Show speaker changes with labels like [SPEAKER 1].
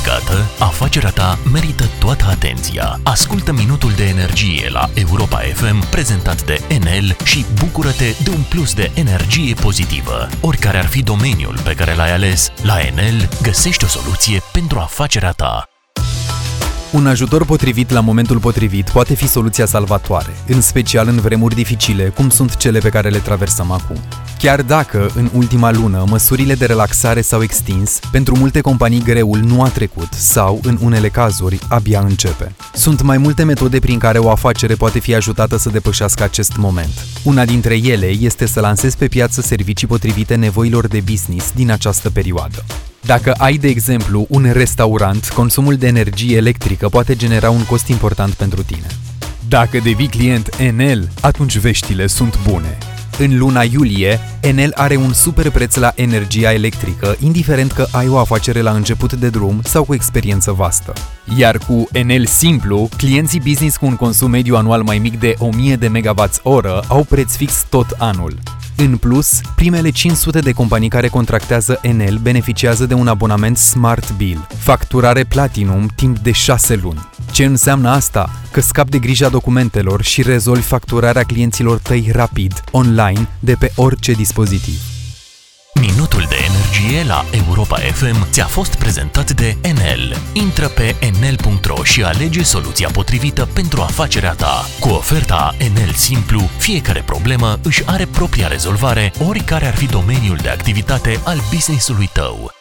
[SPEAKER 1] planificată, afacerea ta merită toată atenția. Ascultă Minutul de Energie la Europa FM, prezentat de Enel și bucură-te de un plus de energie pozitivă. Oricare ar fi domeniul pe care l-ai ales, la Enel găsești o soluție pentru afacerea ta.
[SPEAKER 2] Un ajutor potrivit la momentul potrivit poate fi soluția salvatoare, în special în vremuri dificile, cum sunt cele pe care le traversăm acum. Chiar dacă, în ultima lună, măsurile de relaxare s-au extins, pentru multe companii greul nu a trecut sau, în unele cazuri, abia începe. Sunt mai multe metode prin care o afacere poate fi ajutată să depășească acest moment. Una dintre ele este să lansezi pe piață servicii potrivite nevoilor de business din această perioadă. Dacă ai, de exemplu, un restaurant, consumul de energie electrică poate genera un cost important pentru tine. Dacă devii client Enel, atunci veștile sunt bune. În luna iulie, Enel are un super preț la energia electrică, indiferent că ai o afacere la început de drum sau cu experiență vastă. Iar cu Enel Simplu, clienții business cu un consum mediu anual mai mic de 1000 de MWh au preț fix tot anul. În plus, primele 500 de companii care contractează Enel beneficiază de un abonament Smart Bill, facturare Platinum timp de 6 luni. Ce înseamnă asta? Că scapi de grija documentelor și rezolvi facturarea clienților tăi rapid, online, de pe orice dispozitiv.
[SPEAKER 1] Minutul de Energie la Europa FM ți-a fost prezentat de Enel. Intră pe enel.ro și alege soluția potrivită pentru afacerea ta. Cu oferta Enel Simplu, fiecare problemă își are propria rezolvare, oricare ar fi domeniul de activitate al business-ului tău.